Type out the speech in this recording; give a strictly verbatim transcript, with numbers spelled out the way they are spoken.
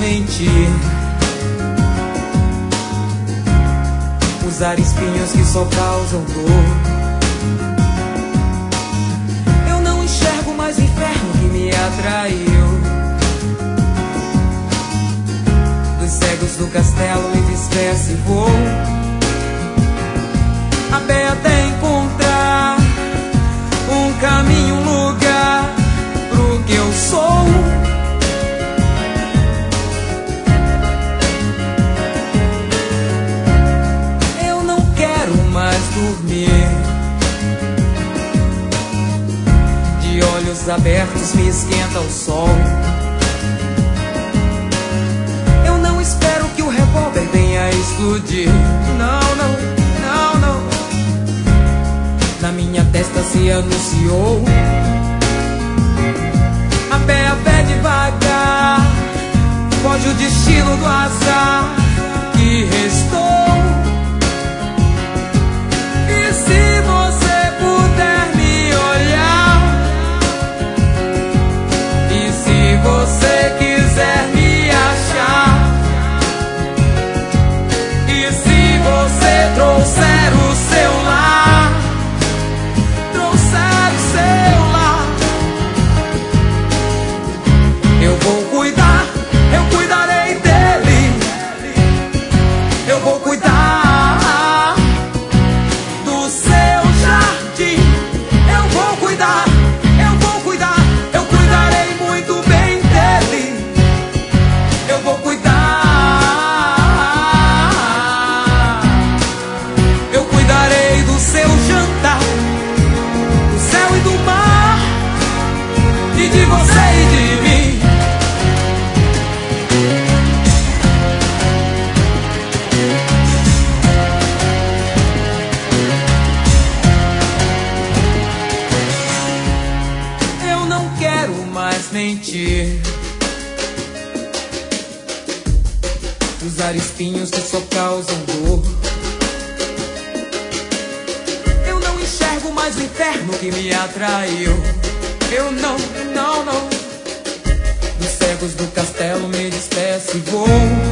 mentir, usar espinhos que só causam dor. Eu não enxergo mais o inferno que me atraiu. Dos cegos do castelo me despeço e vou até encontrar um caminho, um lugar pro que eu sou. Eu não quero mais dormir, de olhos abertos me esquenta o sol. Eu não espero que o revólver venha a explodir. Não, não. Na minha testa se anunciou a pé, a pé devagar, foge o destino do azar que restou. E se você puder me olhar, e se você quiser me achar, e se você trouxer o seu lar, eu vou cuidar, eu cuidarei dele. Eu vou cuidar do seu jardim. Eu vou cuidar, eu vou cuidar, eu cuidarei muito bem dele. Eu vou cuidar, eu cuidarei do seu jantar, do céu e do mar, e de você e de mim. Mentir, usar espinhos que só causam dor. Eu não enxergo mais o inferno que me atraiu. Eu não, não, não. Dos cegos do castelo me despeço e vou